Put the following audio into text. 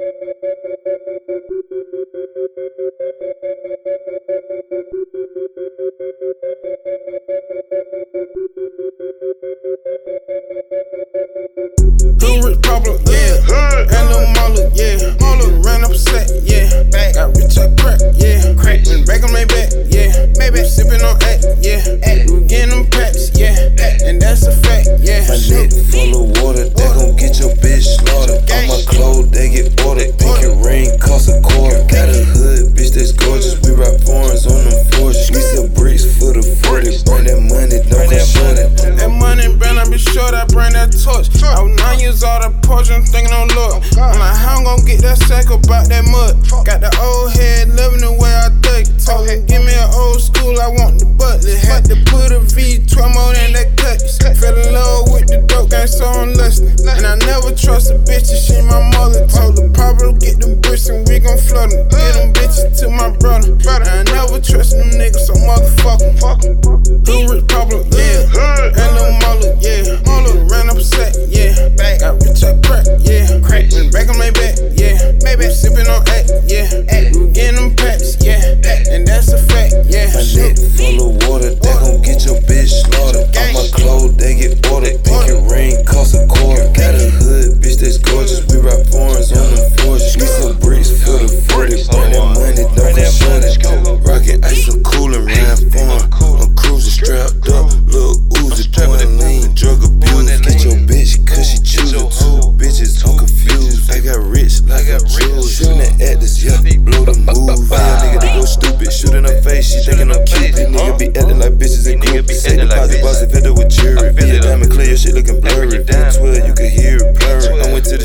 Blue Rich Pablo, yeah. And Lil Marlo, yeah. Ran up a set, yeah. Got rich at crack, yeah. Went back on my back, yeah. Maybe sipping on act, yeah. We getting them packs, yeah. And that's a fact, yeah. My neck full of water, they gon' get your bitch slaughtered. All my clothes, they get ordered. Pinky ring cost a quarter. Got a hood, bitch, that's gorgeous. We rock foreigns on them forges. We sell bricks for the 40. Bring that money, don't come short it. That money brand, I be sure that I bring that torch. I was 9 years old, I porch, I'm thinking on look. I'm like, how I'm gon' get that sack about that mud? Got the old head, loving the way I think. Told him, give me an old school, I want the butler. Had to put a V12 more than that cut. Fell in love with the dope gang, so I'm listening. And I never trust a bitch, she my mother. Told her, Pablo, get them bricks and we gon' flood them. Get them bitches to my brother. And I never trust them niggas, so motherfucker. Blue Rich Pablo, yeah. And Lil Marlo, yeah. Ran up a set, yeah. Got rich at crack, yeah. Went back on my back, yeah. Maybe sipping on act, yeah. We getting them packs, yeah. And that's a fact, yeah. My neck full of water, they gon' get your bitch slaughtered. All my clothes, they get ordered. Pinky ring cost a quarter. Got a hood, bitch, that's gorgeous. We rock foreigns on them forges. We sell bricks for the 40. Bring that money, don't come short it. Rockin' ice so cool and ran foreign. I'm cruising strapped up, Lil Uzi doing lean, drug abuse. Get your bitch, cause she choosing two bitches, I'm confused. I got rich like I choose. Shooting at actors, yeah, blow the move. Yeah, nigga, they go stupid, shoot in her face, she thinking I'm Cupid. Nigga be acting like bitches and groupies. Say deposit boss, it filled up with jury. Be a diamond clear, your shit looking blurry. 12, you can hear it blurring. I went to the